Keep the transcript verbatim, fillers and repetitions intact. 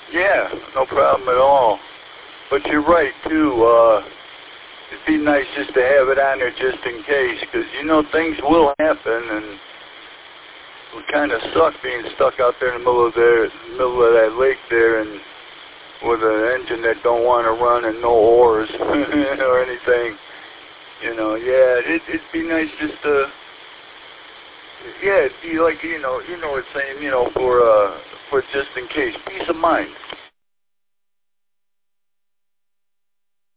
Yeah, no problem at all. But you're right, too. Uh, it'd be nice just to have it on there just in case, because, you know, things will happen, and it kind of suck being stuck out there in the middle of, there, middle of that lake there and with an engine that don't want to run and no oars or anything. You know, yeah, it, it'd be nice just to, yeah, it'd be like, you know, you know what I'm saying, you know, for, uh, for just in case, peace of mind.